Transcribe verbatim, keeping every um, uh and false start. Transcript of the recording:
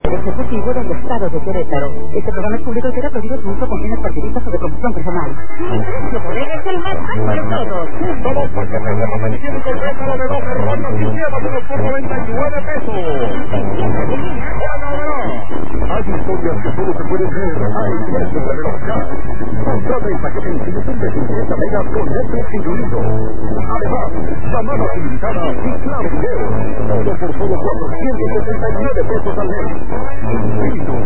El Ejecutivo del Estado de Querétaro. Este programa es público y queda prohibido su uso con fines partidistas o de promoción personal. Su bodega es el más alto de todos. Todos paquetes de papel higiénico Querétaro de doce rollos y llévatelos por noventa y nueve pesos. ¡Bueno, verá! Hay historias que solo se pueden ver al precio de verdad. Contrata el paquete infinito de cincuenta megas con Netflix incluido. Además, llamada ilimitada y claro video. Todo por solo cuatrocientos sesenta y nueve pesos al mes. Vino,